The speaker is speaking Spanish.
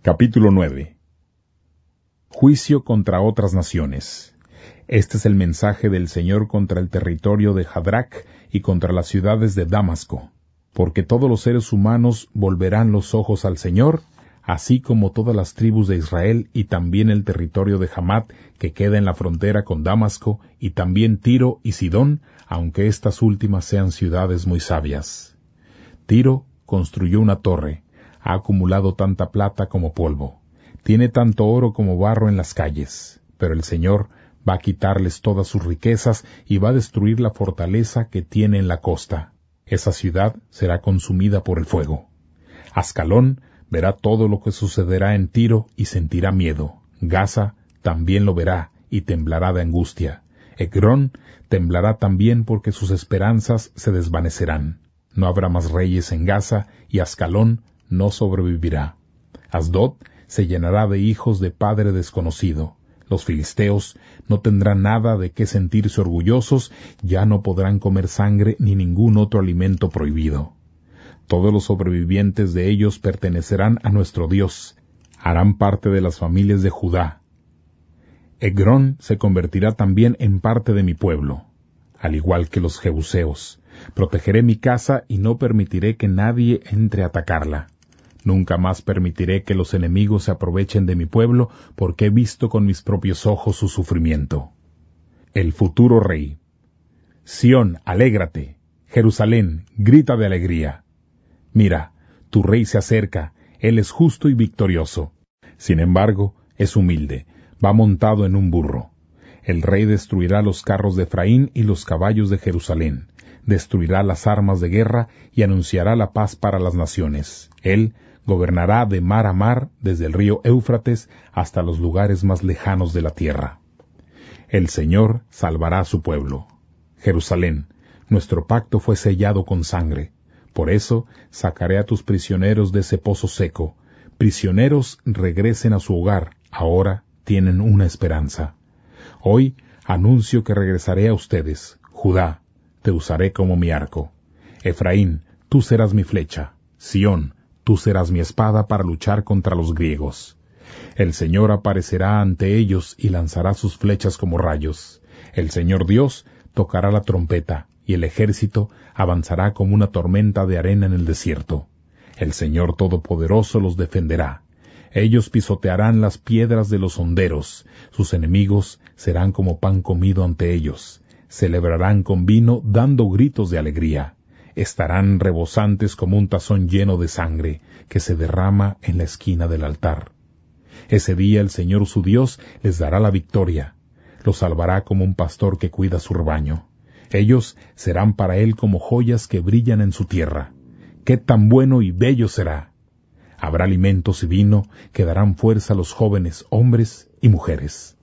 Capítulo 9. Juicio contra otras naciones. Este es el mensaje del Señor contra el territorio de Hadrac y contra las ciudades de Damasco, porque todos los seres humanos volverán los ojos al Señor, así como todas las tribus de Israel y también el territorio de Hamat que queda en la frontera con Damasco, y también Tiro y Sidón, aunque estas últimas sean ciudades muy sabias. Tiro construyó una torre, ha acumulado tanta plata como polvo, tiene tanto oro como barro en las calles, pero el Señor va a quitarles todas sus riquezas y va a destruir la fortaleza que tiene en la costa. Esa ciudad será consumida por el fuego. Ascalón verá todo lo que sucederá en Tiro y sentirá miedo. Gaza también lo verá y temblará de angustia. Egrón temblará también porque sus esperanzas se desvanecerán. No habrá más reyes en Gaza y Ascalón no sobrevivirá. Asdod se llenará de hijos de padre desconocido. Los filisteos no tendrán nada de qué sentirse orgullosos, ya no podrán comer sangre ni ningún otro alimento prohibido. Todos los sobrevivientes de ellos pertenecerán a nuestro Dios, harán parte de las familias de Judá. Egrón se convertirá también en parte de mi pueblo, al igual que los jebuseos. Protegeré mi casa y no permitiré que nadie entre a atacarla. Nunca más permitiré que los enemigos se aprovechen de mi pueblo, porque he visto con mis propios ojos su sufrimiento. El futuro rey. Sión, alégrate. Jerusalén, grita de alegría. Mira, tu rey se acerca, él es justo y victorioso. Sin embargo, es humilde, va montado en un burro. El rey destruirá los carros de Efraín y los caballos de Jerusalén. Destruirá las armas de guerra y anunciará la paz para las naciones. Él gobernará de mar a mar, desde el río Éufrates hasta los lugares más lejanos de la tierra. El Señor salvará a su pueblo. Jerusalén, nuestro pacto fue sellado con sangre. Por eso sacaré a tus prisioneros de ese pozo seco. Prisioneros regresen a su hogar, ahora tienen una esperanza. Hoy anuncio que regresaré a ustedes. Judá, te usaré como mi arco. Efraín, tú serás mi flecha. Sión, tú serás mi espada para luchar contra los griegos. El Señor aparecerá ante ellos y lanzará sus flechas como rayos. El Señor Dios tocará la trompeta, y el ejército avanzará como una tormenta de arena en el desierto. El Señor Todopoderoso los defenderá. Ellos pisotearán las piedras de los honderos. Sus enemigos serán como pan comido ante ellos. Celebrarán con vino dando gritos de alegría. Estarán rebosantes como un tazón lleno de sangre que se derrama en la esquina del altar. Ese día el Señor su Dios les dará la victoria. Los salvará como un pastor que cuida su rebaño. Ellos serán para él como joyas que brillan en su tierra. ¡Qué tan bueno y bello será! Habrá alimentos y vino que darán fuerza a los jóvenes, hombres y mujeres.